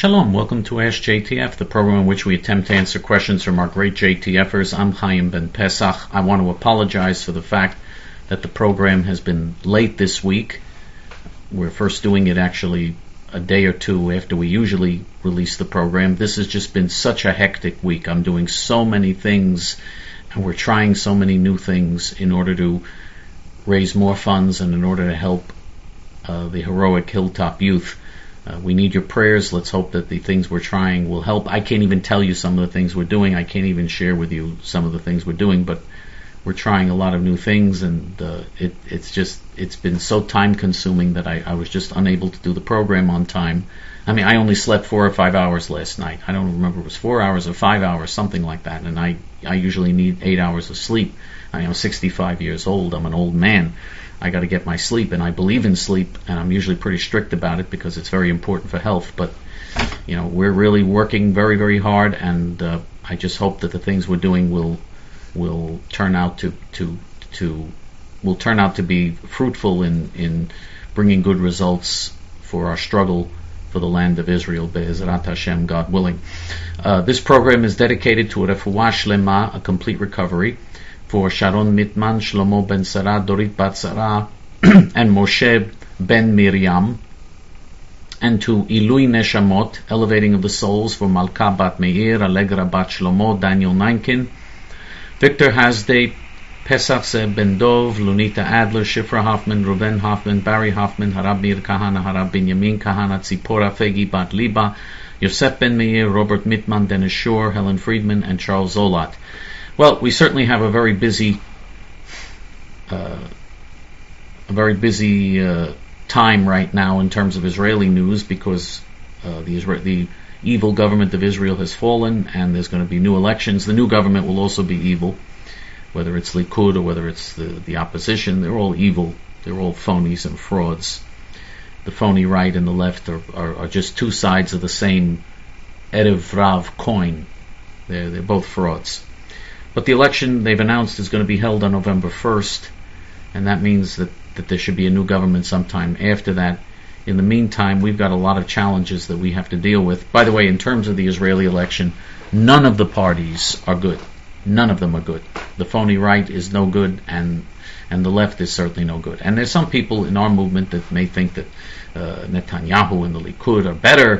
Shalom, welcome to Ask JTF, the program in which we attempt to answer questions from our great JTFers. I'm Chaim Ben Pesach. I want to apologize for the fact that the program has been late this week. We're first doing it actually a day or two after we usually release the program. This has just been such a hectic week. I'm doing so many things, and we're trying so many new things in order to raise more funds and in order to help the heroic Hilltop youth. We need your prayers. Let's hope that the things we're trying will help. I can't even tell you some of the things we're doing. I can't even share with you some of the things we're doing, but we're trying a lot of new things, and it's been so time consuming that I was just unable to do the program on time. I mean, I only slept 4 or 5 hours last night. I don't remember if it was 4 hours or 5 hours, something like that, and I usually need 8 hours of sleep. I am 65 years old. I'm an old man. I got to get my sleep, and I believe in sleep, and I'm usually pretty strict about it because it's very important for health. But we're really working very, very hard, and I just hope that the things we're doing will turn out to be fruitful in bringing good results for our struggle for the land of Israel, Be'ezrat Hashem, God willing. This program is dedicated to a refuah shlema, a complete recovery, for Sharon Mitman, Shlomo ben Sarah, Dorit bat Sarah, and Moshe ben Miriam, and to Ilui Neshamot, elevating of the souls, for Malka bat Meir, Allegra bat Shlomo, Daniel Neinkin, Victor Hasday, Pesach Zeb ben Dov, Lunita Adler, Shifra Hoffman, Ruben Hoffman, Barry Hoffman, Harab Mir Kahana, Harab Binyamin Kahana, Tzipora Fegi bat Liba, Yosef ben Meir, Robert Mitman, Dennis Shore, Helen Friedman, and Charles Zolat. Well, we certainly have a very busy time right now in terms of Israeli news, because the evil government of Israel has fallen, and there's going to be new elections. The new government will also be evil, whether it's Likud or whether it's the opposition. They're all evil. They're all phonies and frauds. The phony right and the left are just two sides of the same Erev Rav coin. They're both frauds. But the election they've announced is going to be held on November 1st, and that means that there should be a new government sometime after that. In the meantime, we've got a lot of challenges that we have to deal with. By the way, in terms of the Israeli election, none of the parties are good. None of them are good. The phony right is no good, and the left is certainly no good. And there's some people in our movement that may think that Netanyahu and the Likud are better.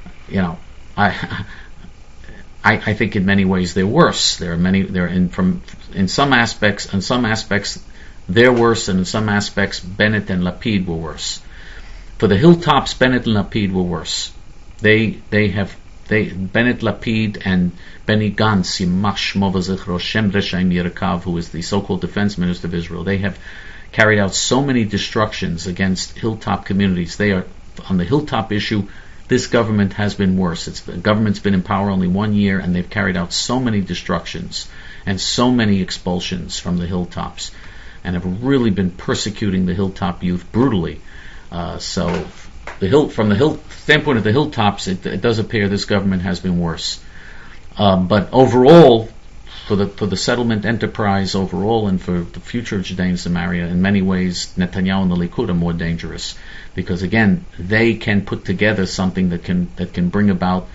I think in many ways they're worse. In some aspects they're worse, and in some aspects Bennett and Lapid were worse. For the Hilltops, Bennett and Lapid were worse. Bennett, Lapid, and Benny Gantz, Yimach Shmo v'Zichro, Shem Reshaim Yerkav, who is the so-called defense minister of Israel, they have carried out so many destructions against Hilltop communities. They are on the Hilltop issue. This government has been worse. The government's been in power only 1 year, and they've carried out so many destructions and so many expulsions from the Hilltops, and have really been persecuting the Hilltop youth brutally. So from the standpoint of the Hilltops, it does appear this government has been worse. But overall, for the settlement enterprise overall, and for the future of Judea and Samaria, in many ways, Netanyahu and the Likud are more dangerous, because again, they can put together something that can bring about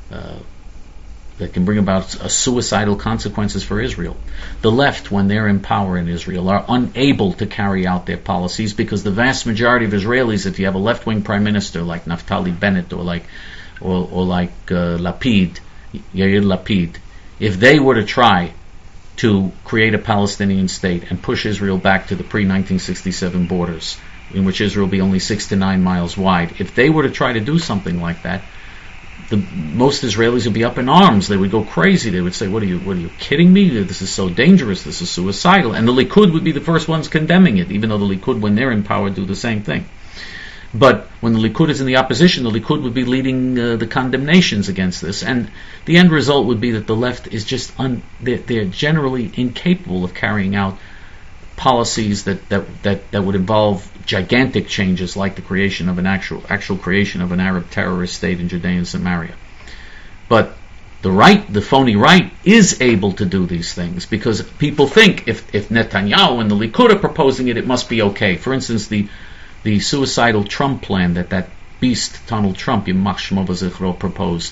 suicidal consequences for Israel. The left, when they're in power in Israel, are unable to carry out their policies, because the vast majority of Israelis, if you have a left-wing prime minister like Naftali Bennett or like Lapid, Yair Lapid, if they were to try to create a Palestinian state and push Israel back to the pre-1967 borders, in which Israel will be only 6 to 9 miles wide, if they were to try to do something like that, most Israelis would be up in arms. They would go crazy. They would say, what are you kidding me? This is so dangerous. This is suicidal. And the Likud would be the first ones condemning it, even though the Likud, when they're in power, do the same thing. But when the Likud is in the opposition, the Likud would be leading the condemnations against this. And the end result would be that the left is just, they're generally incapable of carrying out policies that would involve gigantic changes, like the creation of an actual creation of an Arab terrorist state in Judea and Samaria. But the phony right, is able to do these things, because people think if Netanyahu and the Likud are proposing it, it must be okay. For instance, the suicidal Trump plan that beast Donald Trump, Yimach Shmo V'Zichro, proposed.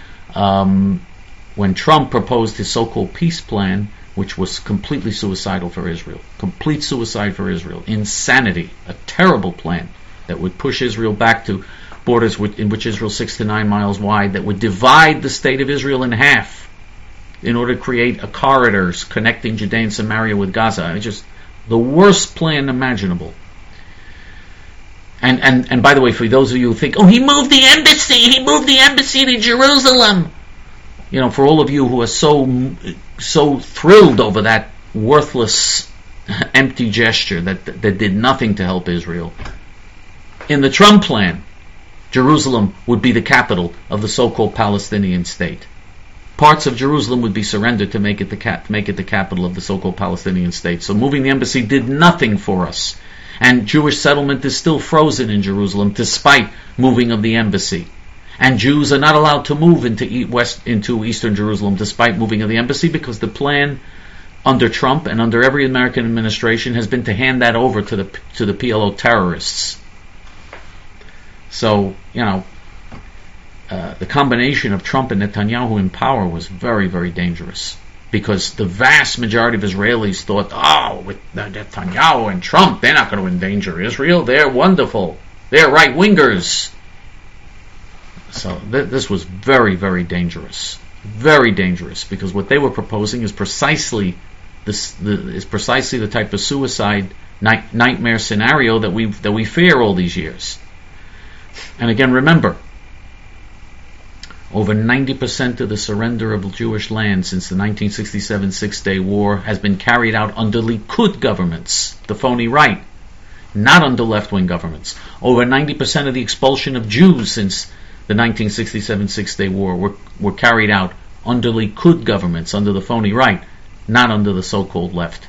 When Trump proposed his so-called peace plan, which was completely suicidal for Israel, complete suicide for Israel, insanity, a terrible plan that would push Israel back to borders in which Israel is 6 to 9 miles wide, that would divide the state of Israel in half in order to create a corridors connecting Judea and Samaria with Gaza. It's just the worst plan imaginable. And by the way, for those of you who think, he moved the embassy to Jerusalem. For all of you who are so thrilled over that worthless, empty gesture that did nothing to help Israel, in the Trump plan, Jerusalem would be the capital of the so-called Palestinian state. Parts of Jerusalem would be surrendered to make it the capital of the so-called Palestinian state. So moving the embassy did nothing for us. And Jewish settlement is still frozen in Jerusalem despite moving of the embassy. And Jews are not allowed to move into eastern Jerusalem despite moving of the embassy, because the plan under Trump and under every American administration has been to hand that over to the PLO terrorists. So, the combination of Trump and Netanyahu in power was very, very dangerous, because the vast majority of Israelis thought, with Netanyahu and Trump, they're not going to endanger Israel. They're wonderful. They're right-wingers. So this was very, very dangerous. Very dangerous, because what they were proposing is precisely the type of suicide nightmare scenario that we fear all these years. And again, remember, over 90% of the surrender of Jewish land since the 1967 Six-Day War has been carried out under Likud governments, the phony right, not under left-wing governments. Over 90% of the expulsion of Jews since the 1967 Six-Day War were carried out under Likud governments, under the phony right, not under the so-called left.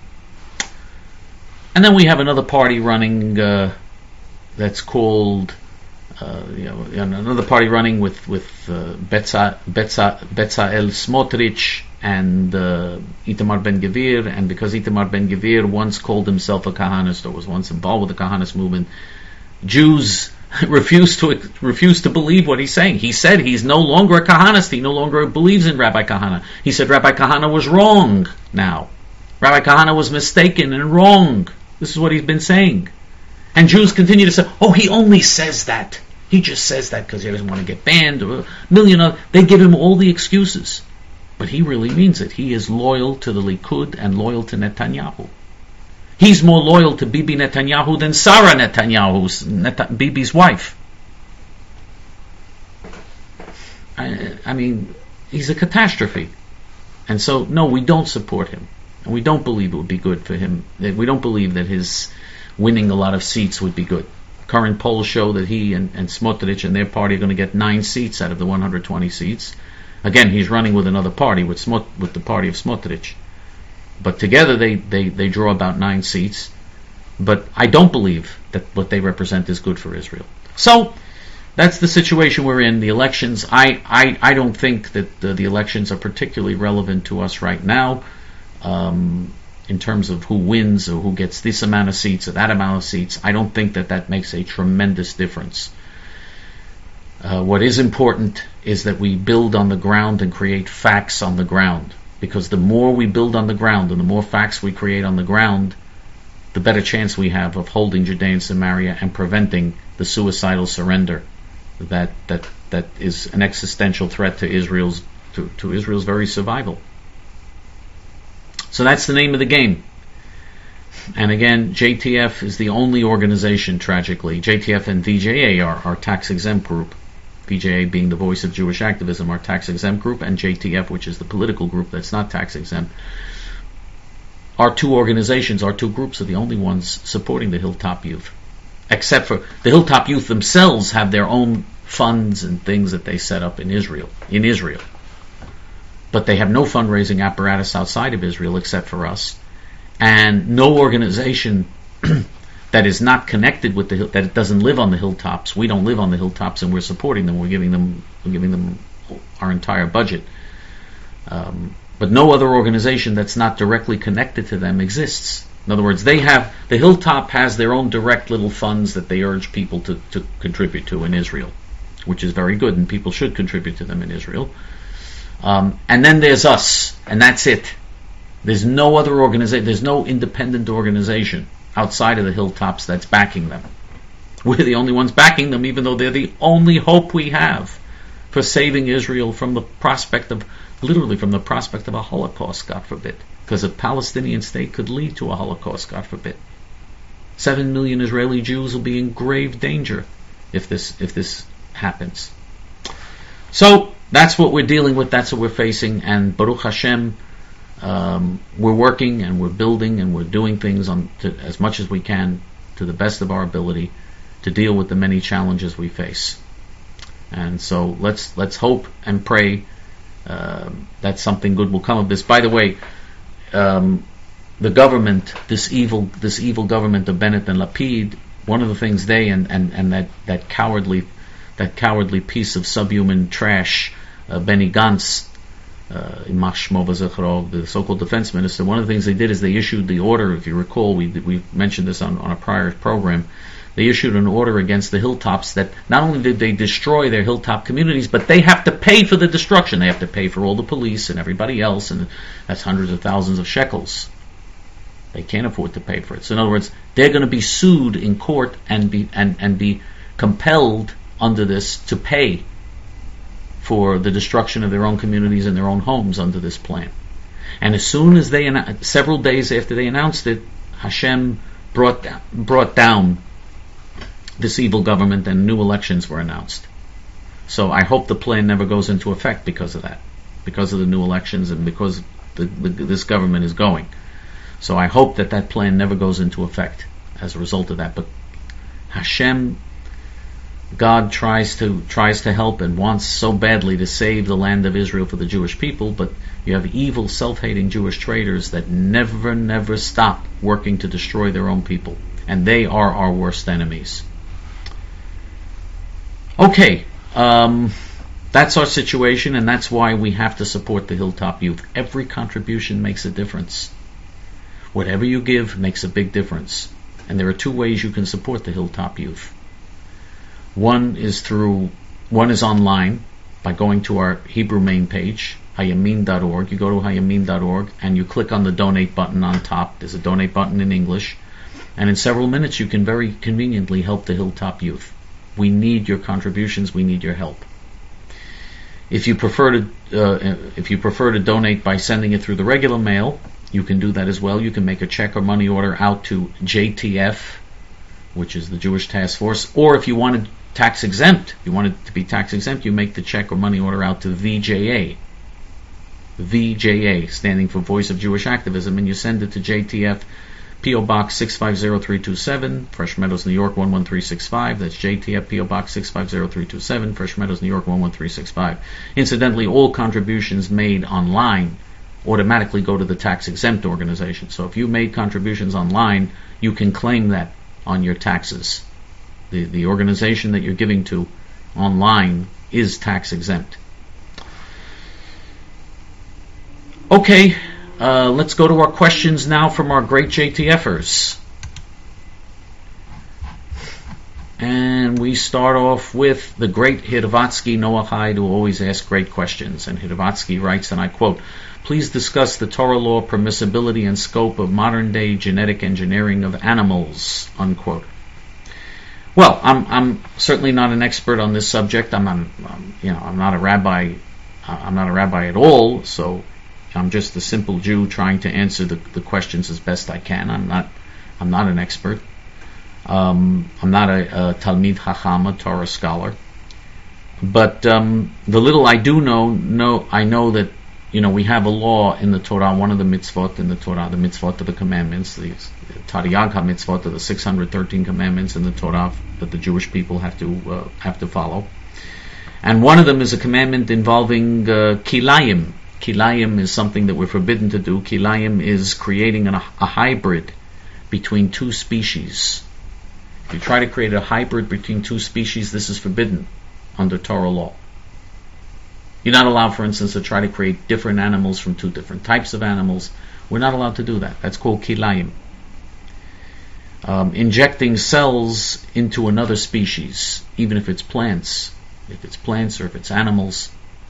And then we have another party running that's called another party running with Betzalel Smotrich and Itamar Ben-Gvir, and because Itamar Ben-Gvir once called himself a Kahanist or was once involved with the Kahanist movement, Jews refuse to believe what he's saying. He said he's no longer a Kahanist. He no longer believes in Rabbi Kahana. He said Rabbi Kahana was wrong now. Rabbi Kahana was mistaken and wrong. This is what he's been saying. And Jews continue to say, he only says that. He just says that because he doesn't want to get banned, or a million other. They give him all the excuses. But he really means it. He is loyal to the Likud and loyal to Netanyahu. He's more loyal to Bibi Netanyahu than Sarah Netanyahu, Bibi's wife. I mean, he's a catastrophe. And so, no, we don't support him. And we don't believe it would be good for him. We don't believe that his winning a lot of seats would be good. Current polls show that he and Smotrich and their party are going to get 9 seats out of the 120 seats. Again, he's running with another party, with the party of Smotrich. But together they draw about 9 seats. But I don't believe that what they represent is good for Israel. So, that's the situation we're in. The elections, I don't think that the elections are particularly relevant to us right now. In terms of who wins or who gets this amount of seats or that amount of seats, I don't think that makes a tremendous difference. What is important is that we build on the ground and create facts on the ground. Because the more we build on the ground and the more facts we create on the ground, the better chance we have of holding Judea and Samaria and preventing the suicidal surrender that is an existential threat to Israel's very survival. So that's the name of the game. And again, JTF is the only organization, tragically. JTF and VJA are our tax-exempt group. VJA being the voice of Jewish activism, our tax-exempt group, and JTF, which is the political group that's not tax-exempt. Our two organizations, our two groups, are the only ones supporting the Hilltop Youth. Except for the Hilltop Youth themselves have their own funds and things that they set up in Israel. But they have no fundraising apparatus outside of Israel except for us, and no organization that is not connected with that it doesn't live on the hilltops. We don't live on the hilltops, and we're supporting them. We're giving them our entire budget. But no other organization that's not directly connected to them exists. In other words, the Hilltop has their own direct little funds that they urge people to contribute to in Israel, which is very good, and people should contribute to them in Israel. And then there's us, and that's it. There's no other organization, there's no independent organization outside of the Hilltops that's backing them. We're the only ones backing them, even though they're the only hope we have for saving Israel from the prospect of a Holocaust, God forbid. Because a Palestinian state could lead to a Holocaust, God forbid. 7 million Israeli Jews will be in grave danger if this happens. So that's what we're dealing with, that's what we're facing, and Baruch Hashem, we're working and we're building and we're doing things as much as we can to the best of our ability to deal with the many challenges we face. And so let's hope and pray that something good will come of this. By the way, the government, this evil government of Bennett and Lapid, one of the things they and that cowardly piece of subhuman trash, Benny Gantz, the so-called defense minister, one of the things they did is they issued the order. If you recall, we mentioned this on a prior program. They issued an order against the Hilltops that not only did they destroy their Hilltop communities, but they have to pay for the destruction. They have to pay for all the police and everybody else, and that's hundreds of thousands of shekels. They can't afford to pay for it. So in other words, they're going to be sued in court and be compelled under this to pay for the destruction of their own communities and their own homes under this plan. And as soon as several days after they announced it, Hashem brought down this evil government and new elections were announced. So I hope the plan never goes into effect because of that, because of the new elections and because this government is going. So I hope that plan never goes into effect as a result of that. But Hashem, God tries to help and wants so badly to save the land of Israel for the Jewish people, but you have evil, self-hating Jewish traitors that never stop working to destroy their own people. And they are our worst enemies. Okay, that's our situation, and that's why we have to support the Hilltop Youth. Every contribution makes a difference. Whatever you give makes a big difference. And there are two ways you can support the Hilltop Youth. One is online by going to our Hebrew main page, hayamin.org. You go to hayamin.org and you click on the donate button on top. There's a donate button in English. And in several minutes you can very conveniently help the Hilltop Youth. We need your contributions. We need your help. If you prefer to donate by sending it through the regular mail, you can do that as well. You can make a check or money order out to JTF, which is the Jewish Task Force. Or if you wanted tax exempt, you want it to be tax exempt, you make the check or money order out to VJA. VJA, standing for Voice of Jewish Activism, and you send it to JTF, P.O. Box 650327, Fresh Meadows, New York 11365. That's JTF, P.O. Box 650327, Fresh Meadows, New York 11365. Incidentally, all contributions made online automatically go to the tax-exempt organization. So if you made contributions online, you can claim that on your taxes. The organization that you're giving to online is tax-exempt. Okay, let's go to our questions now from our great JTFers. And we start off with the great Hirvatsky Noahide, who always asks great questions. And Hirvatsky writes, and I quote, "Please discuss the Torah law permissibility and scope of modern-day genetic engineering of animals," unquote. Well, I'm certainly not an expert on this subject. I'm not a rabbi. I'm not a rabbi at all. So I'm just a simple Jew trying to answer the questions as best I can. I'm not an expert. I'm not a Talmid Chacham, a Torah scholar. But the little I do know, I know that we have a law in the Torah, one of the mitzvot in the Torah, the mitzvot of the commandments, the Tariag HaMitzvot of the 613 commandments in the Torah that the Jewish people have to follow. And one of them is a commandment involving kilayim. Kilayim is something that we're forbidden to do. Kilayim is creating a hybrid between two species. If you try to create a hybrid between two species, this is forbidden under Torah law. You're not allowed, for instance, to try to create different animals from two different types of animals. We're not allowed to do that. That's called kilayim. injecting cells into another species, even if it's plants or if it's animals.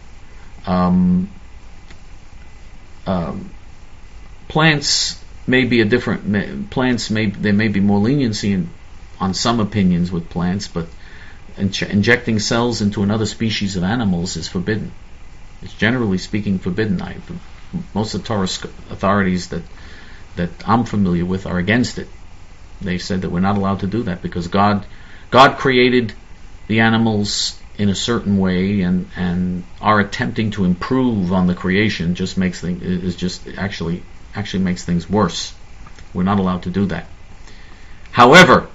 Plants may be there may be more leniency on some opinions with plants, but injecting cells into another species of animals is forbidden. It's generally speaking forbidden. Most of the Torah authorities that I'm familiar with are against it. They said that we're not allowed to do that because God created the animals in a certain way, and our attempting to improve on the creation just makes actually makes things worse. We're not allowed to do that. However,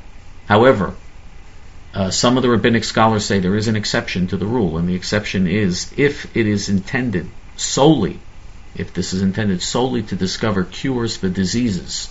some of the rabbinic scholars say there is an exception to the rule, and the exception is if this is intended solely to discover cures for diseases,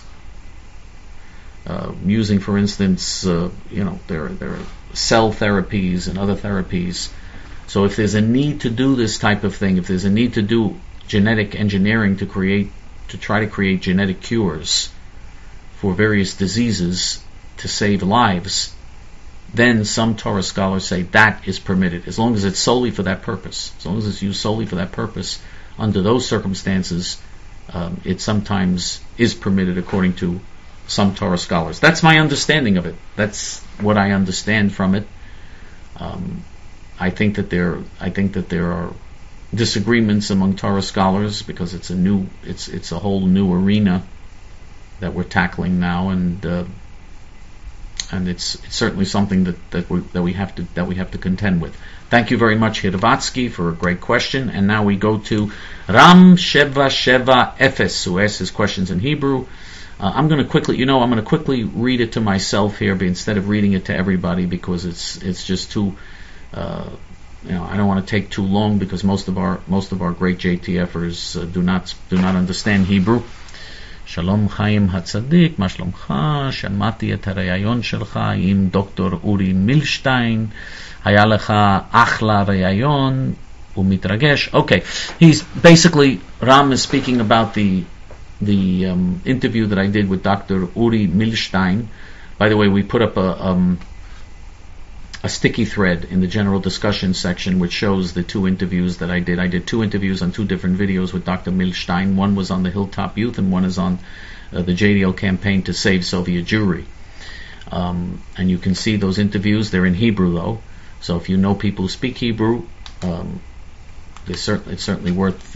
using, for instance, there are cell therapies and other therapies. So if there's a need to do this type of thing, if there's a need to do genetic engineering to try to create genetic cures for various diseases to save lives, then some Torah scholars say that is permitted, as long as it's solely for that purpose. As long as it's used solely for that purpose, under those circumstances, it sometimes is permitted according to some Torah scholars. That's my understanding of it. That's what I understand from it. I think that there are disagreements among Torah scholars because it's a whole new arena that we're tackling now, and it's certainly something that we have to contend with. Thank you very much, Hirvatsky, for a great question. And now we go to Ram Sheva Sheva Efes, who asks his questions in Hebrew. I'm going to quickly read it to myself here, but instead of reading it to everybody, because it's just too, I don't want to take too long, because most of our great JTFers do not understand Hebrew. Shalom Chaim Hatzadik, מה שלומך? שמעתי את הראיון שלך עם דוקטור אורי מילשטיין. היה לך אחלה ראיון ומתרגש. Okay, Ram is speaking about the interview that I did with Dr. Uri Milstein. By the way, we put up a sticky thread in the general discussion section which shows the two interviews that I did. I did two interviews on two different videos with Dr. Milstein. One was on the Hilltop Youth, and one is on the JDL campaign to save Soviet Jewry. And you can see those interviews. They're in Hebrew, though. So if you know people who speak Hebrew, it's certainly worth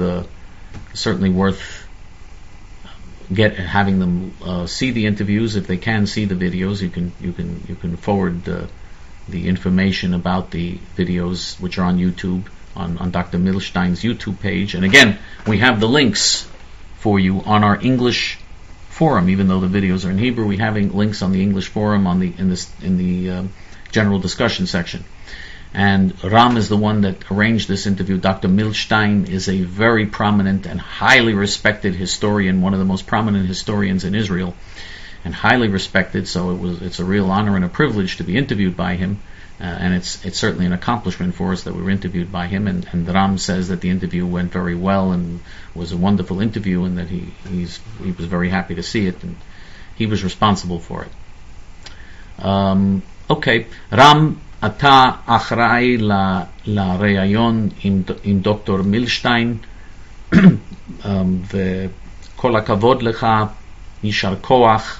having them see the interviews. If they can see the videos, you can forward the information about the videos, which are on YouTube, on Dr. Milstein's YouTube page. And again, we have the links for you on our English forum. Even though the videos are in Hebrew, we have links on the English forum in the general discussion section. And Ram is the one that arranged this interview. Dr. Milstein is a very prominent and highly respected historian, one of the most prominent historians in Israel, and highly respected. So it's a real honor and a privilege to be interviewed by him, and it's certainly an accomplishment for us that we were interviewed by him. And Ram says that the interview went very well and was a wonderful interview, and that he was very happy to see it, and he was responsible for it. Okay, Ram, אתה אחראי לראיון עם דוקטור מילשטיין, וכל הכבוד לך, יישר כוח.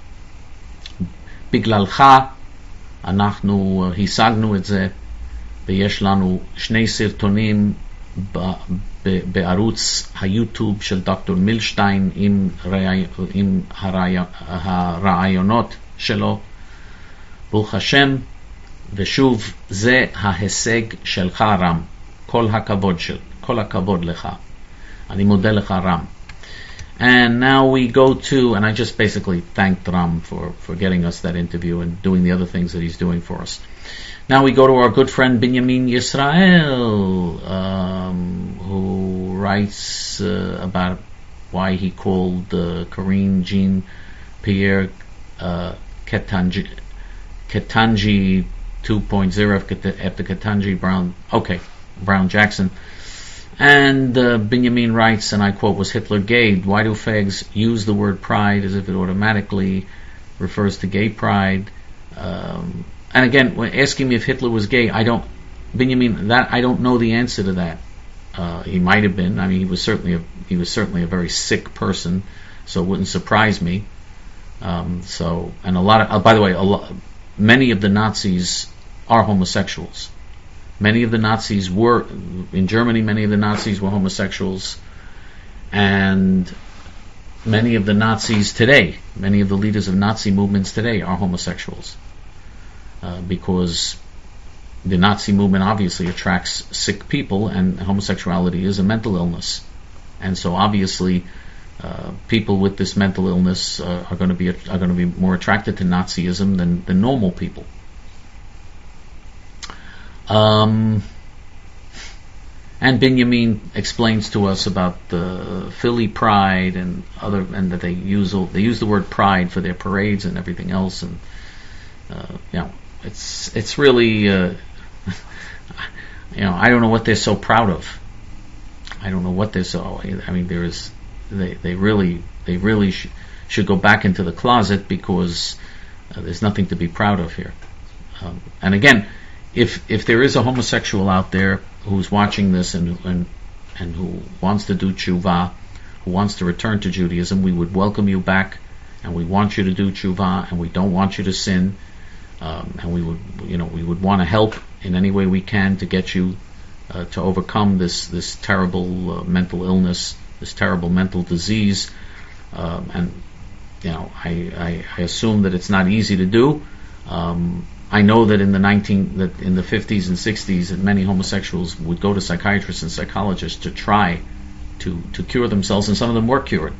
בגללך אנחנו השגנו את זה, ויש לנו 2 סרטונים בערוץ היוטיוב של דוקטור מילשטיין עם הרעיונות שלו. ברוך השם. ושוב, זה ההישג שלך, רם. כל הכבוד לך. אני מודה לך, רם. And now we go to, and I just basically thanked Ram for getting us that interview and doing the other things that he's doing for us. Now we go to our good friend Binyamin Yisrael, who writes about why he called Corinne Jean-Pierre Ketanji 2.0 after Ketanji Brown Jackson. And Binyamin writes, and I quote, was Hitler gay? Why do fags use the word pride as if it automatically refers to gay pride. And again, when asking me if Hitler was gay, I don't know the answer to that. He might have been. I mean, he was certainly a very sick person, so it wouldn't surprise me. And a lot of, by the way, many of the Nazis are homosexuals. Many of the Nazis were in Germany. Many of the Nazis were homosexuals, and many of the Nazis today, many of the leaders of Nazi movements today are homosexuals, because the Nazi movement obviously attracts sick people, and homosexuality is a mental illness, and so obviously people with this mental illness are going to be more attracted to Nazism than normal people. And Benjamin explains to us about the Philly Pride and that they use the word pride for their parades and everything else, and it's really I don't know what they're so proud of. I don't know what they're so. I mean, they really should go back into the closet, because there's nothing to be proud of here. And again, if there is a homosexual out there who's watching this and who wants to do tshuva, who wants to return to Judaism, we would welcome you back, and we want you to do tshuva, and we don't want you to sin, and we would want to help in any way we can to get you to overcome this terrible mental illness, this terrible mental disease, and I assume that it's not easy to do. I know that in the 50s and 60s, that many homosexuals would go to psychiatrists and psychologists to try to cure themselves, and some of them were cured.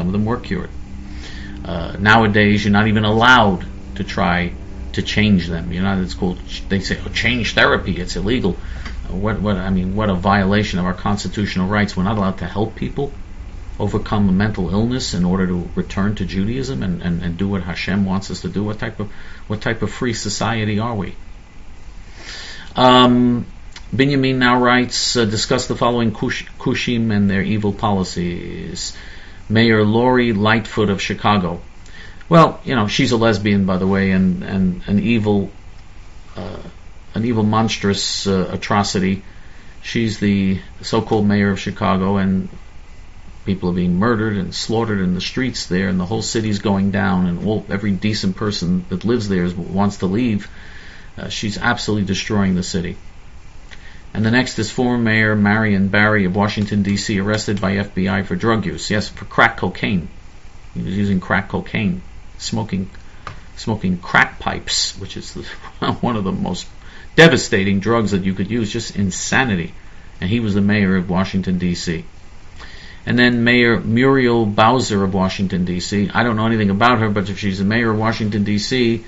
Nowadays, you're not even allowed to try to change them. It's called, they say, change therapy. It's illegal. What a violation of our constitutional rights. We're not allowed to help people overcome a mental illness in order to return to Judaism and do what Hashem wants us to do. What type of free society are we? Binyamin now writes, discuss the following Kushim and their evil policies. Mayor Lori Lightfoot of Chicago. Well, she's a lesbian, by the way, and an evil monstrous atrocity. She's the so-called mayor of Chicago, and people are being murdered and slaughtered in the streets there, and the whole city's going down, and every decent person that lives there wants to leave. She's absolutely destroying the city. And the next is former Mayor Marion Barry of Washington, D.C., arrested by FBI for drug use. Yes, for crack cocaine. He was using crack cocaine, smoking crack pipes, which is one of the most devastating drugs that you could use, just insanity. And he was the mayor of Washington, D.C. And then Mayor Muriel Bowser of Washington, D.C. I don't know anything about her, but if she's the mayor of Washington, D.C.,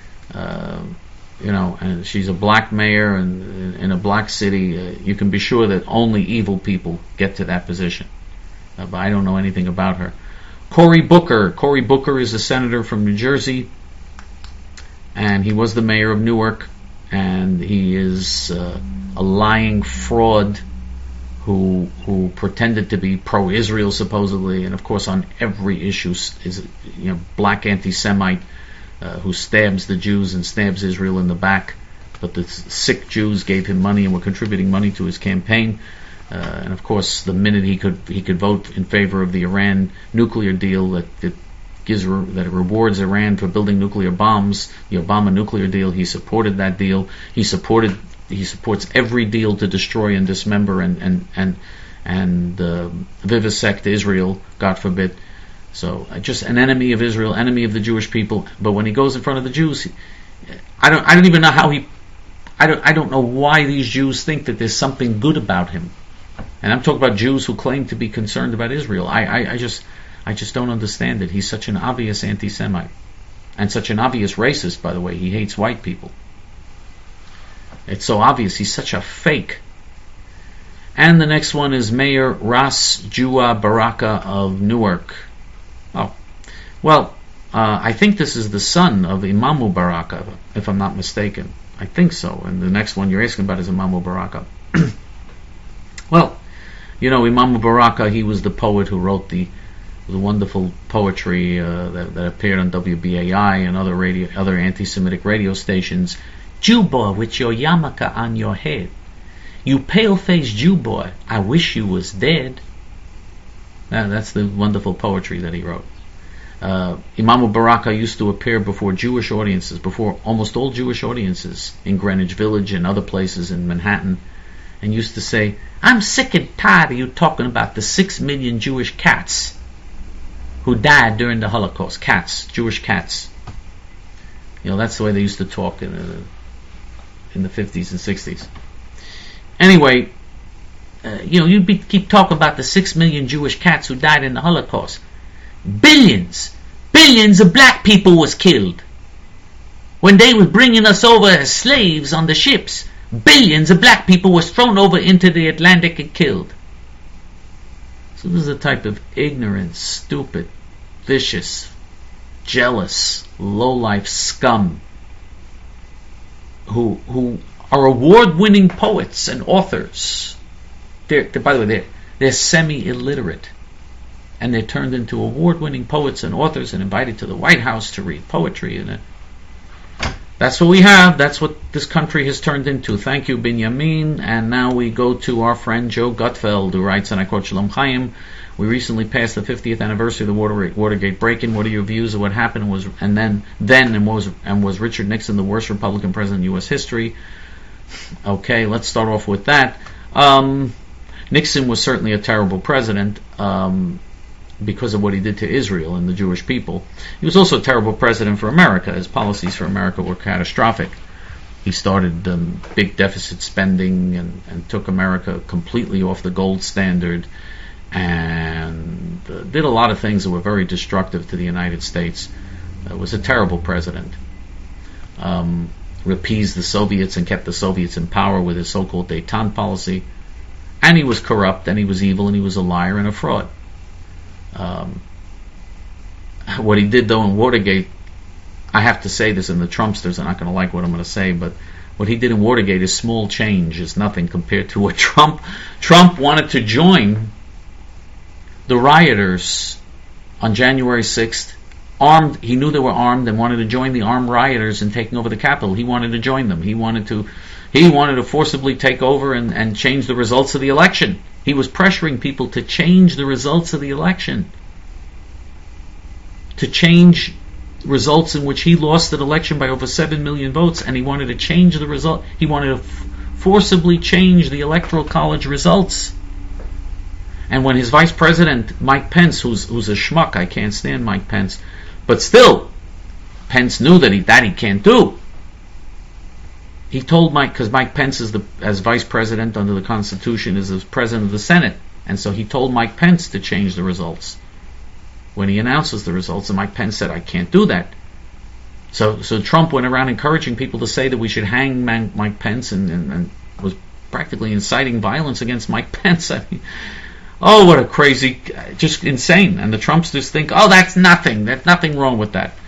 and she's a black mayor and in a black city, you can be sure that only evil people get to that position. But I don't know anything about her. Cory Booker. Cory Booker is a senator from New Jersey, and he was the mayor of Newark, and he is a lying fraud who pretended to be pro-Israel supposedly, and of course on every issue is black anti-Semite who stabs the Jews and stabs Israel in the back. But the sick Jews gave him money and were contributing money to his campaign. And of course, the minute he could vote in favor of the Iran nuclear deal that it rewards Iran for building nuclear bombs, the Obama nuclear deal, he supported that deal. He supports every deal to destroy and dismember and vivisect Israel, God forbid. So just an enemy of Israel, enemy of the Jewish people. But when he goes in front of the Jews, I don't even know how I don't know why these Jews think that there's something good about him. And I'm talking about Jews who claim to be concerned about Israel. I just don't understand it. He's such an obvious anti-Semite. And such an obvious racist, by the way. He hates white people. It's so obvious. He's such a fake. And the next one is Mayor Ras Jua Baraka of Newark. Oh, well, I think this is the son of Imamu Baraka, if I'm not mistaken. I think so. And the next one you're asking about is Imamu Baraka. Well, Imamu Baraka, he was the poet who wrote the The wonderful poetry that appeared on WBAI and other anti-Semitic radio stations. Jew boy with your yarmulke on your head, you pale-faced Jew boy, I wish you was dead. That's the wonderful poetry that he wrote. Imam Baraka used to appear before Jewish audiences, before almost all Jewish audiences in Greenwich Village and other places in Manhattan, and used to say, I'm sick and tired of you talking about the 6 million Jewish cats who died during the Holocaust. Cats, Jewish cats. That's the way they used to talk in the 50s and 60s. Anyway, keep talking about the 6 million Jewish cats who died in the Holocaust. Billions of black people was killed. When they was bringing us over as slaves on the ships, billions of black people was thrown over into the Atlantic and killed. So this is a type of ignorant, stupid, vicious, jealous, low-life scum who are award-winning poets and authors. By the way, they're semi-illiterate, and they're turned into award-winning poets and authors and invited to the White House to read poetry. And that's what we have. That's what this country has turned into. Thank you, Binyamin. And now we go to our friend Joe Gutfeld, who writes, and I quote, Shalom Chaim, we recently passed the 50th anniversary of the Watergate break-in. What are your views of what happened? Was Richard Nixon the worst Republican president in U.S. history? Okay, let's start off with that. Nixon was certainly a terrible president because of what he did to Israel and the Jewish people. He was also a terrible president for America. His policies for America were catastrophic. He started big deficit spending and took America completely off the gold standard, and did a lot of things that were very destructive to the United States. Was a terrible president. Appeased the Soviets and kept the Soviets in power with his so-called détente policy. And he was corrupt, and he was evil, and he was a liar and a fraud. What he did, though, in Watergate, I have to say this, and the Trumpsters are not going to like what I'm going to say, but what he did in Watergate is small change, is nothing compared to what Trump wanted to join the rioters on January 6th, armed. He knew they were armed and wanted to join the armed rioters in taking over the Capitol. He wanted to join them. He wanted to forcibly take over and change the results of the election. He was pressuring people to change the results of the election, to change results in which he lost the election by over 7 million votes, and he wanted to change the result. He wanted to forcibly change the Electoral College results. And when his vice president, Mike Pence, who's a schmuck, I can't stand Mike Pence, but still, Pence knew that he can't do. He told Mike, because Mike Pence as vice president under the Constitution is the president of the Senate, and so he told Mike Pence to change the results when he announces the results, and Mike Pence said, I can't do that. So Trump went around encouraging people to say that we should hang Mike Pence and was practically inciting violence against Mike Pence. I mean, oh, what a crazy, just insane. And the Trumpsters think, oh, that's nothing. There's nothing wrong with that.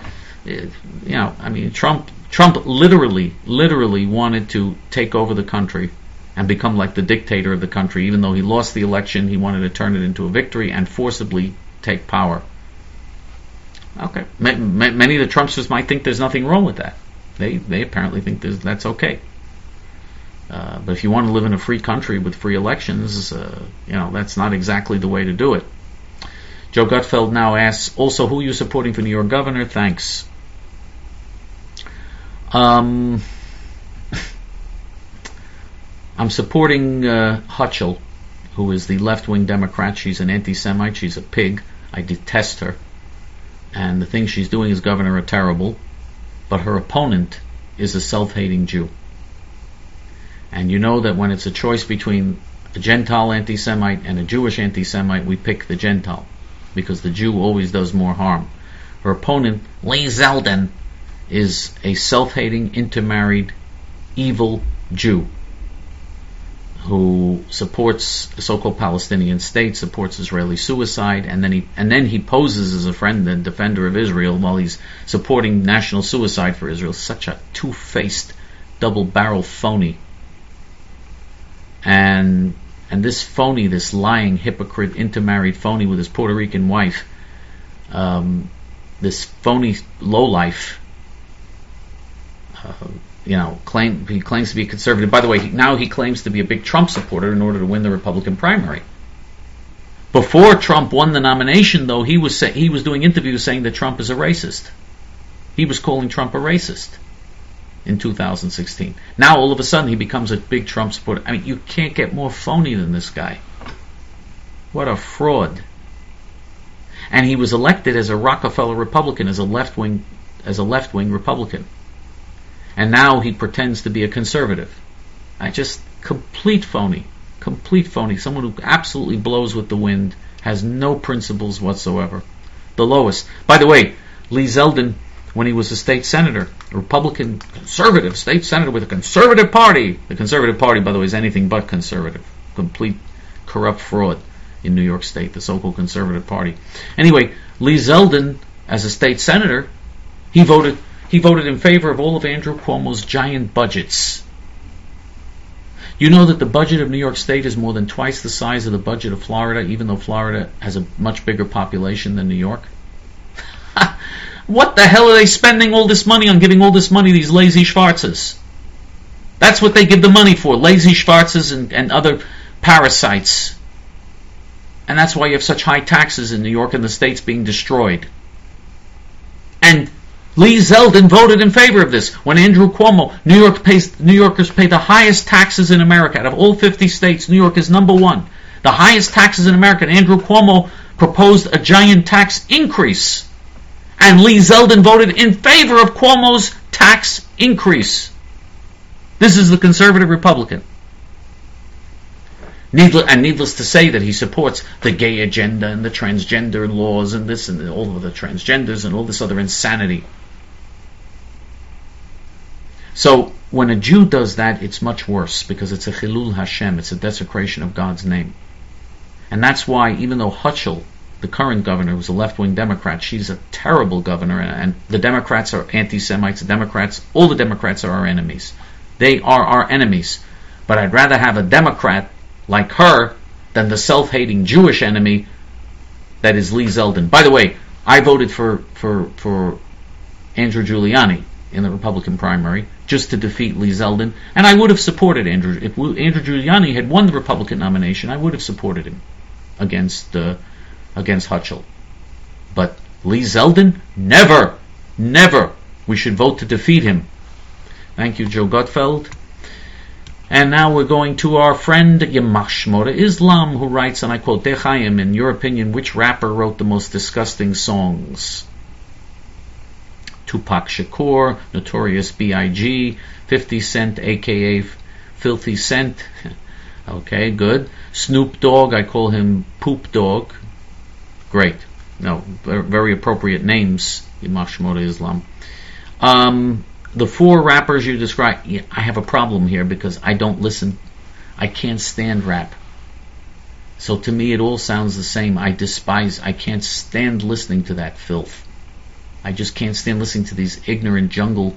Trump literally wanted to take over the country and become like the dictator of the country. Even though he lost the election, he wanted to turn it into a victory and forcibly take power. Okay, many of the Trumpsters might think there's nothing wrong with that. They apparently think that's okay. But if you want to live in a free country with free elections, that's not exactly the way to do it. Joe Gutfeld now asks, also, who are you supporting for New York governor? Thanks. I'm supporting Hutchell, who is the left-wing Democrat. She's an anti-Semite. She's a pig. I detest her. And the things she's doing as governor are terrible. But her opponent is a self-hating Jew. And you know that when it's a choice between a Gentile anti-Semite and a Jewish anti-Semite, we pick the Gentile, because the Jew always does more harm. Her opponent, Lee Zeldin, is a self-hating, intermarried, evil Jew who supports the so-called Palestinian state, supports Israeli suicide, and then he poses as a friend and defender of Israel while he's supporting national suicide for Israel. Such a two-faced, double-barreled phony. And this phony, this lying hypocrite, intermarried phony with his Puerto Rican wife, this phony lowlife, he claims to be a conservative. By the way, now he claims to be a big Trump supporter in order to win the Republican primary. Before Trump won the nomination, though, he was doing interviews saying that Trump is a racist. He was calling Trump a racist in 2016. Now, all of a sudden, he becomes a big Trump supporter. I mean, you can't get more phony than this guy. What a fraud. And he was elected as a Rockefeller Republican, as a left-wing Republican. And now he pretends to be a conservative. Complete phony. Someone who absolutely blows with the wind, has no principles whatsoever. The lowest. By the way, Lee Zeldin, when he was a state senator, a Republican conservative state senator with a conservative party. The conservative party, by the way, is anything but conservative. Complete corrupt fraud in New York State, the so-called conservative party. Anyway, Lee Zeldin, as a state senator, he voted in favor of all of Andrew Cuomo's giant budgets. You know that the budget of New York State is more than twice the size of the budget of Florida, even though Florida has a much bigger population than New York? What the hell are they spending all this money on, giving all this money to these lazy Schwarzes? That's what they give the money for, lazy Schwarzes and other parasites. And that's why you have such high taxes in New York and the state's being destroyed. And Lee Zeldin voted in favor of this. When Andrew Cuomo, New Yorkers pay the highest taxes in America. Out of all 50 states, New York is number one. The highest taxes in America. And Andrew Cuomo proposed a giant tax increase. And Lee Zeldin voted in favor of Cuomo's tax increase. This is the conservative Republican. Needless to say that he supports the gay agenda and the transgender laws and this and all of the transgenders and all this other insanity. So when a Jew does that, it's much worse because it's a Chilul Hashem, it's a desecration of God's name. And that's why, even though Hutchell, the current governor, who's a left-wing Democrat, she's a terrible governor, and the Democrats are anti-Semites, all the Democrats are our enemies. They are our enemies. But I'd rather have a Democrat like her than the self-hating Jewish enemy that is Lee Zeldin. By the way, I voted for Andrew Giuliani in the Republican primary just to defeat Lee Zeldin, and I would have supported Andrew. If Andrew Giuliani had won the Republican nomination, I would have supported him against Hutchell. But Lee Zeldin, never. We should vote to defeat him. Thank you, Joe Gutfeld. And now we're going to our friend Yamach Shmoda Islam, who writes, and I quote, Dei Chaim, in your opinion, which rapper wrote the most disgusting songs? Tupac Shakur, Notorious B.I.G., 50 Cent, a.k.a. Filthy Cent. Okay, good. Snoop Dogg, I call him Poop Dog. Great. No, very appropriate names, Yamach Shmoda Islam. The four rappers you described, I have a problem here because I don't listen. I can't stand rap. So to me it all sounds the same. I can't stand listening to that filth. I just can't stand listening to these ignorant jungle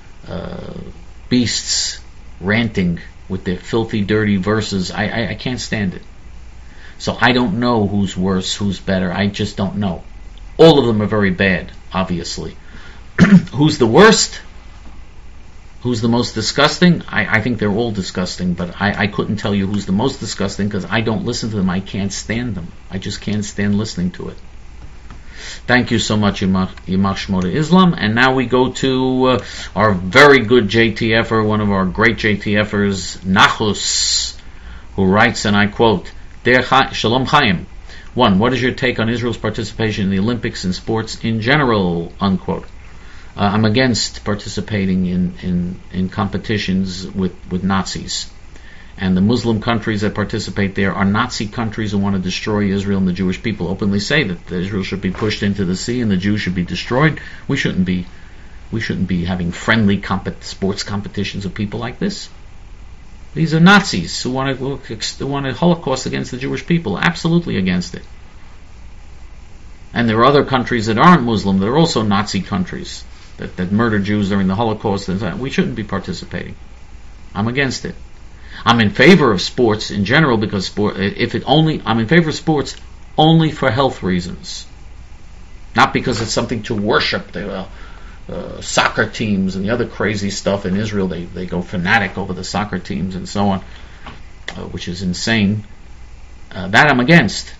beasts ranting with their filthy, dirty verses. I can't stand it. So I don't know who's worse, who's better. I just don't know. All of them are very bad, obviously. Who's the worst? Who's the most disgusting? I think they're all disgusting, but I couldn't tell you who's the most disgusting because I don't listen to them. I can't stand them. I just can't stand listening to it. Thank you so much, Yamach Shmoda Islam. And now we go to our very good JTFer, one of our great JTFers, Nachus, who writes, and I quote, Shalom Chaim. 1. What is your take on Israel's participation in the Olympics and sports in general? Unquote. I'm against participating in competitions with Nazis. And the Muslim countries that participate there are Nazi countries who want to destroy Israel, and the Jewish people openly say that Israel should be pushed into the sea and the Jews should be destroyed. We shouldn't be having friendly sports competitions with people like this. These are Nazis who want a Holocaust against the Jewish people. Absolutely against it. And there are other countries that aren't Muslim that are also Nazi countries that murder Jews during the Holocaust. We shouldn't be participating. I'm against it. I'm in favor of sports in general because I'm in favor of sports only for health reasons. Not because it's something to worship. Soccer teams and the other crazy stuff in Israel, they go fanatic over the soccer teams and so on, which is insane. That I'm against.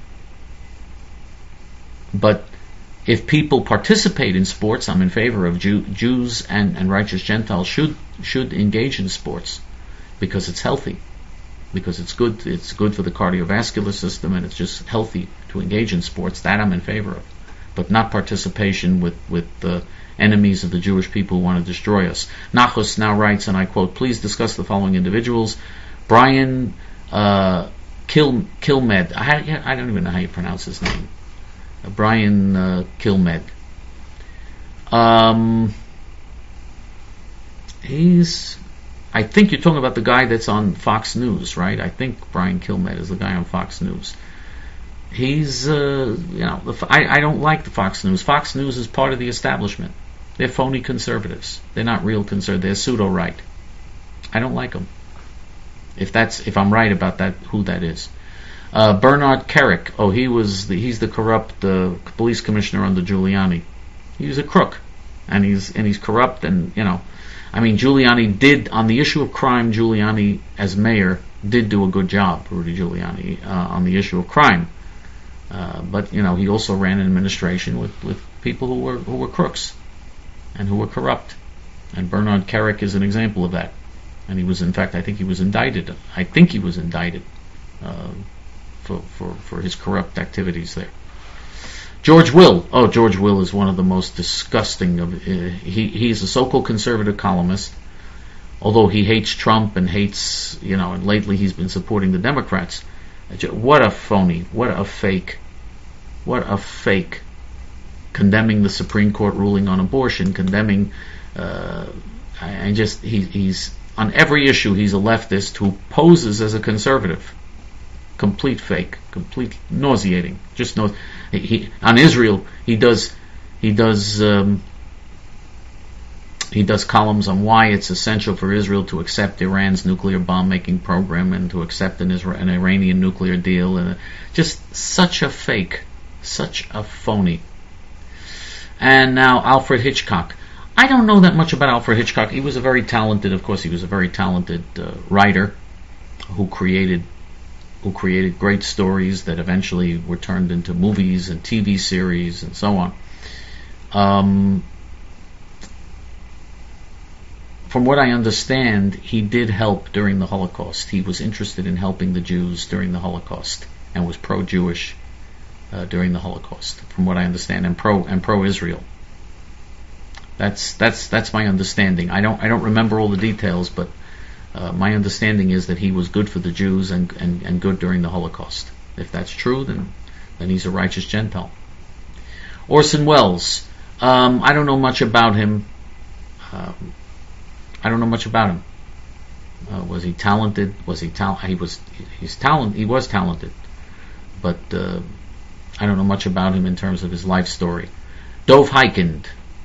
But if people participate in sports, I'm in favor of Jews and righteous Gentiles should engage in sports because it's healthy, because it's good for the cardiovascular system, and it's just healthy to engage in sports. That I'm in favor of, but not participation with the enemies of the Jewish people who want to destroy us. Nachus now writes, and I quote, "Please discuss the following individuals: Brian Kilmed. I don't even know how you pronounce his name. Brian Kilmed. I think you're talking about the guy that's on Fox News, right? I think Brian Kilmed is the guy on Fox News. He's, I don't like the Fox News. Fox News is part of the establishment. They're phony conservatives. They're not real conservatives. They're pseudo-right. I don't like them. If I'm right about that, who that is. Bernard Kerik. He's the corrupt police commissioner under Giuliani. He was a crook, and he's corrupt, and Giuliani did on the issue of crime. Giuliani as mayor did do a good job, Rudy Giuliani, on the issue of crime. But he also ran an administration with people who were crooks and who were corrupt. And Bernard Kerik is an example of that. And I think he was indicted. For his corrupt activities there. George Will. George Will is one of the most disgusting of. He's a so-called conservative columnist, although he hates Trump and hates, and lately he's been supporting the Democrats. What a phony! What a fake! Condemning the Supreme Court ruling on abortion, condemning, he's on every issue. He's a leftist who poses as a conservative. Complete fake, complete nauseating. Just on Israel, he does columns on why it's essential for Israel to accept Iran's nuclear bomb-making program and to accept an Iranian nuclear deal, and just such a fake, such a phony. And now Alfred Hitchcock. I don't know that much about Alfred Hitchcock. He was a very talented writer who created great stories that eventually were turned into movies and TV series and so on. From what I understand, he did help during the Holocaust. He was interested in helping the Jews during the Holocaust and was pro-Jewish during the Holocaust, from what I understand, and pro-Israel. That's my understanding. I don't remember all the details, but my understanding is that he was good for the Jews and good during the Holocaust. If that's true, then he's a righteous Gentile. Orson Welles. I don't know much about him. Was he talented? He was talented, but I don't know much about him in terms of his life story. Dov Hikind.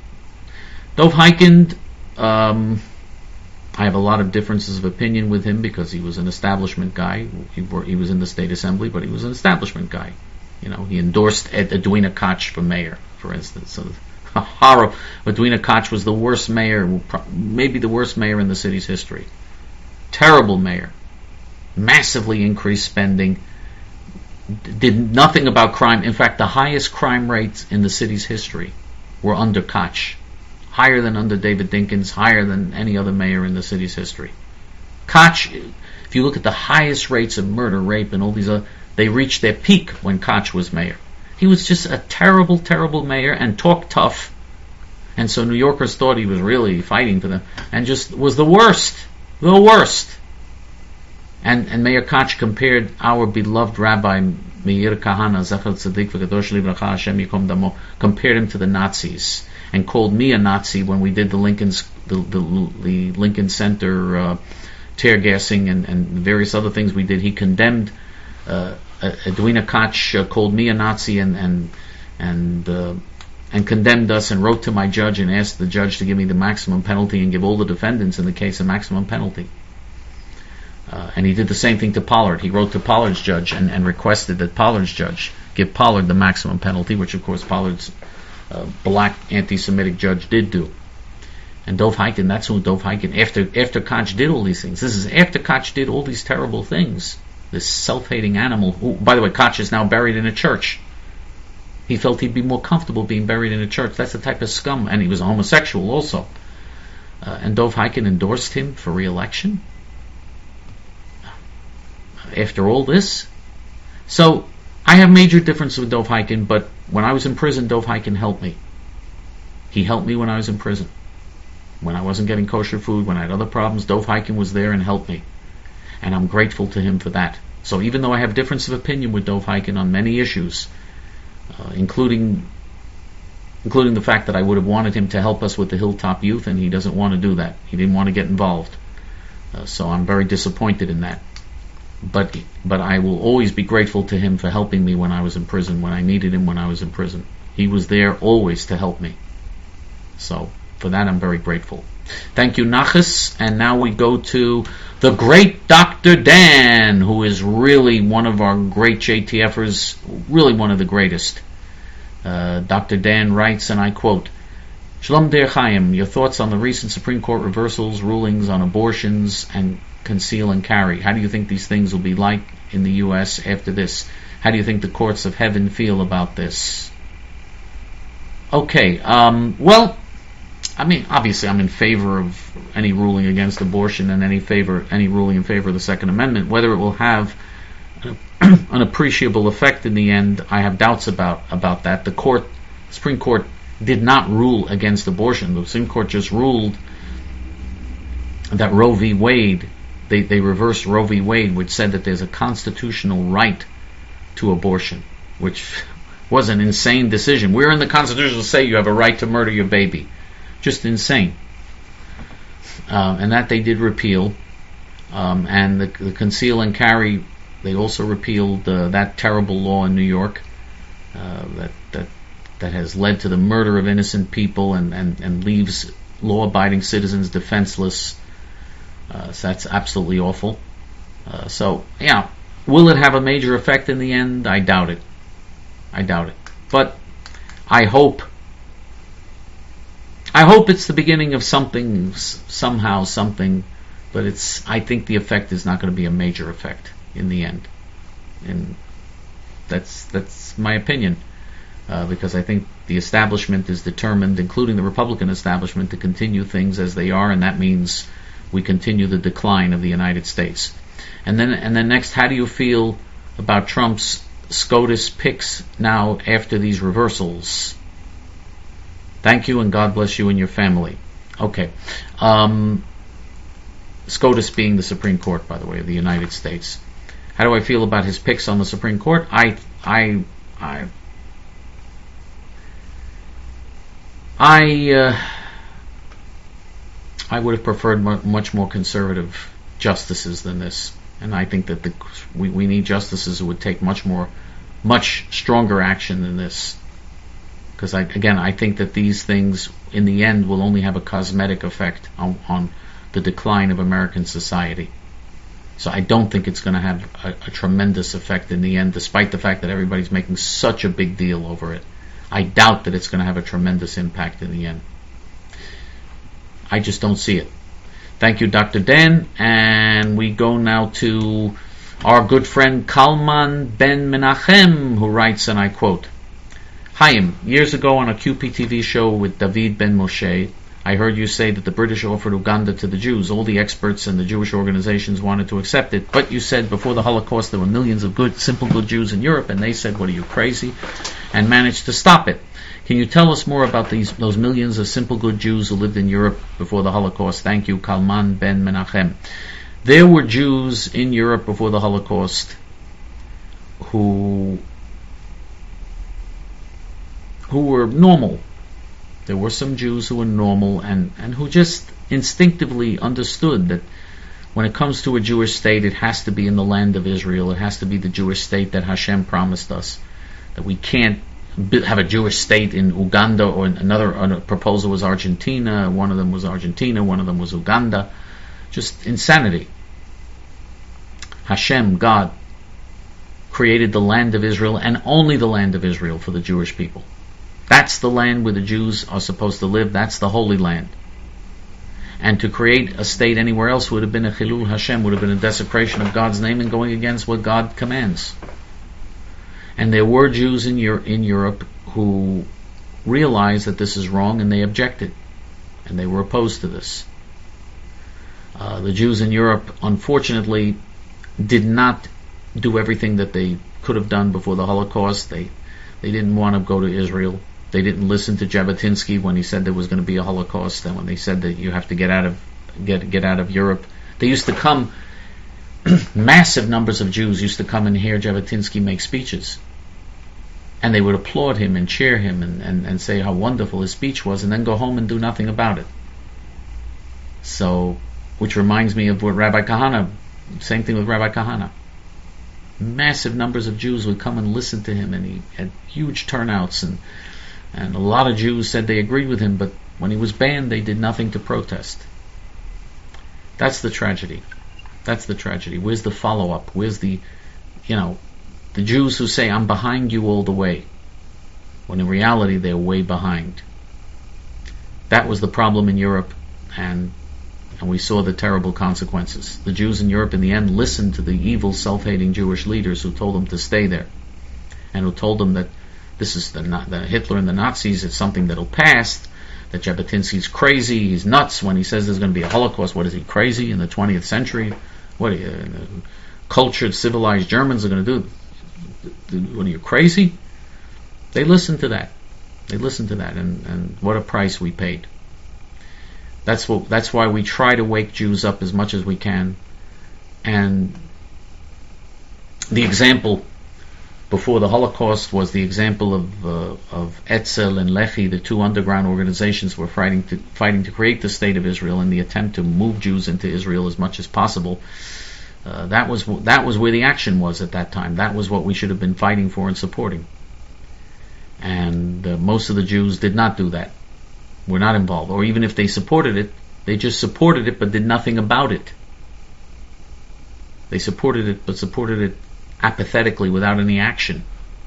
I have a lot of differences of opinion with him because he was an establishment guy. He was in the state assembly, but he was an establishment guy. He endorsed Edwina Koch for mayor, for instance. So, horror. Edwina Koch was the worst mayor, maybe the worst mayor in the city's history. Terrible mayor. Massively increased spending. Did nothing about crime. In fact, the highest crime rates in the city's history were under Koch. Higher than under David Dinkins, higher than any other mayor in the city's history. Koch, if you look at the highest rates of murder, rape, and all these other, they reached their peak when Koch was mayor. He was just a terrible, terrible mayor and talked tough. And so New Yorkers thought he was really fighting for them and just was the worst. The worst. And Mayor Koch compared our beloved Rabbi Meir Kahana, Zecher Tzedek V'Kadosh Livracha Hashem Yikom Damo, compared him to the Nazis. And called me a Nazi when we did the Lincoln Center tear gassing and various other things we did. He condemned Edwina Koch, called me a Nazi and condemned us, and wrote to my judge and asked the judge to give me the maximum penalty and give all the defendants in the case a maximum penalty. And he did the same thing to Pollard. He wrote to Pollard's judge and requested that Pollard's judge give Pollard the maximum penalty, which of course Pollard's black anti-Semitic judge did do. And Dov Hikind, that's who Dov Hikind, after Koch did all these things. This is after Koch did all these terrible things. This self-hating animal, who, by the way, Koch is now buried in a church. He felt he'd be more comfortable being buried in a church. That's the type of scum. And he was a homosexual also. And Dov Hikind endorsed him for re-election. After all this. So, I have major differences with Dov Hikind, but when I was in prison, Dov Hikind helped me. He helped me when I was in prison. When I wasn't getting kosher food, when I had other problems, Dov Hikind was there and helped me. And I'm grateful to him for that. So even though I have difference of opinion with Dov Hikind on many issues, including the fact that I would have wanted him to help us with the Hilltop Youth, and he doesn't want to do that. He didn't want to get involved. So I'm very disappointed in that. But I will always be grateful to him for helping me when I was in prison, when I needed him when I was in prison. He was there always to help me. So for that I'm very grateful. Thank you, Nachas. And now we go to the great Dr. Dan, who is really one of our great JTFers, really one of the greatest. Dr. Dan writes, and I quote, Shalom Der Chaim, your thoughts on the recent Supreme Court reversals, rulings on abortions and conceal and carry. How do you think these things will be like in the U.S. after this? How do you think the courts of heaven feel about this? Okay, well, I mean, obviously I'm in favor of any ruling against abortion and any ruling in favor of the Second Amendment. Whether it will have an appreciable effect in the end, I have doubts about that. The Supreme Court did not rule against abortion. The Supreme Court just ruled that Roe v. Wade, they reversed Roe v. Wade, which said that there's a constitutional right to abortion, which was an insane decision. Where in the Constitution will say you have a right to murder your baby? Just insane. And that they did repeal. And the conceal and carry, they also repealed that terrible law in New York that has led to the murder of innocent people and leaves law-abiding citizens defenseless. So that's absolutely awful. So, yeah, will it have a major effect in the end? I doubt it. But I hope it's the beginning of something, somehow, something, but I think the effect is not going to be a major effect in the end. And that's my opinion. Because I think the establishment is determined, including the Republican establishment, to continue things as they are, and that means we continue the decline of the United States. And then next, how do you feel about Trump's SCOTUS picks now after these reversals? Thank you, and God bless you and your family. Okay. SCOTUS being the Supreme Court, by the way, of the United States. How do I feel about his picks on the Supreme Court? I would have preferred much more conservative justices than this, and I think that we need justices who would take much stronger action than this. Because I think that these things, in the end, will only have a cosmetic effect on the decline of American society. So I don't think it's going to have a tremendous effect in the end, despite the fact that everybody's making such a big deal over it. I doubt that it's going to have a tremendous impact in the end. I just don't see it. Thank you, Dr. Dan. And we go now to our good friend Kalman Ben Menachem, who writes, and I quote, Chaim, years ago on a QPTV show with David Ben Moshe, I heard you say that the British offered Uganda to the Jews. All the experts and the Jewish organizations wanted to accept it, but you said before the Holocaust there were millions of simple good Jews in Europe, and they said, what are you, crazy? And managed to stop it. Can you tell us more about those millions of simple good Jews who lived in Europe before the Holocaust? Thank you, Kalman Ben Menachem. There were Jews in Europe before the Holocaust who were normal. There were some Jews who were normal and who just instinctively understood that when it comes to a Jewish state, it has to be in the land of Israel. It has to be the Jewish state that Hashem promised us. That we can't have a Jewish state in Uganda, or another proposal was Argentina. One of them was Argentina, one of them was Uganda. Just insanity. Hashem, God, created the land of Israel and only the land of Israel for the Jewish people. That's the land where the Jews are supposed to live. That's the Holy Land. And to create a state anywhere else would have been a Chilul Hashem, would have been a desecration of God's name and going against what God commands. And there were Jews in Europe who realized that this is wrong, and they objected. And they were opposed to this. The Jews in Europe, unfortunately, did not do everything that they could have done before the Holocaust. They didn't want to go to Israel. They didn't listen to Jabotinsky when he said there was going to be a Holocaust, and when they said that you have to get out of Europe. They used to come, massive numbers of Jews used to come and hear Jabotinsky make speeches. And they would applaud him and cheer him and say how wonderful his speech was, and then go home and do nothing about it. So, which reminds me of what Rabbi Kahana, same thing with Rabbi Kahana. Massive numbers of Jews would come and listen to him, and he had huge turnouts, and a lot of Jews said they agreed with him, but when he was banned, they did nothing to protest. That's the tragedy. That's the tragedy. Where's the follow-up? Where's the Jews who say, I'm behind you all the way, when in reality they're way behind. That was the problem in Europe, and we saw the terrible consequences. The Jews in Europe in the end listened to the evil, self-hating Jewish leaders who told them to stay there, and who told them that this is the Hitler and the Nazis, it's something that'll pass, that Jabotinsky's crazy, he's nuts when he says there's going to be a Holocaust. What is he, crazy in the 20th century? What are you, cultured, civilized Germans are going to do? What are you, crazy? They listened to that. And what a price we paid. That's why we try to wake Jews up as much as we can. And the example before the Holocaust was the example of Etzel and Lehi, the two underground organizations were fighting to create the state of Israel in the attempt to move Jews into Israel as much as possible. That was where the action was at that time. That was what we should have been fighting for and supporting. And most of the Jews did not do that. Were not involved. Or even if they supported it, they just supported it but did nothing about it. They supported it, but supported it apathetically without any action.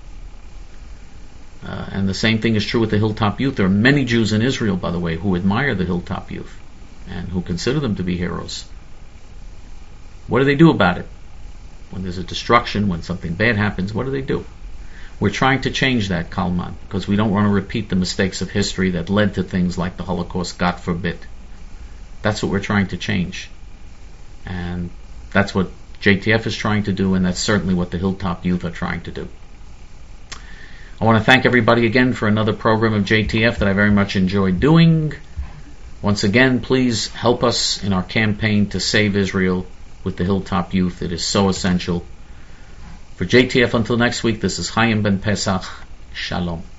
And the same thing is true with the Hilltop Youth. There are many Jews in Israel, by the way, who admire the Hilltop Youth and who consider them to be heroes. What do they do about it? When there's a destruction, when something bad happens, what do? We're trying to change that, Kalman, because we don't want to repeat the mistakes of history that led to things like the Holocaust, God forbid. That's what we're trying to change. And that's what JTF is trying to do, and that's certainly what the Hilltop Youth are trying to do. I want to thank everybody again for another program of JTF that I very much enjoyed doing. Once again, please help us in our campaign to save Israel with the Hilltop Youth. It is so essential. For JTF until next week, this is Chaim Ben Pesach. Shalom.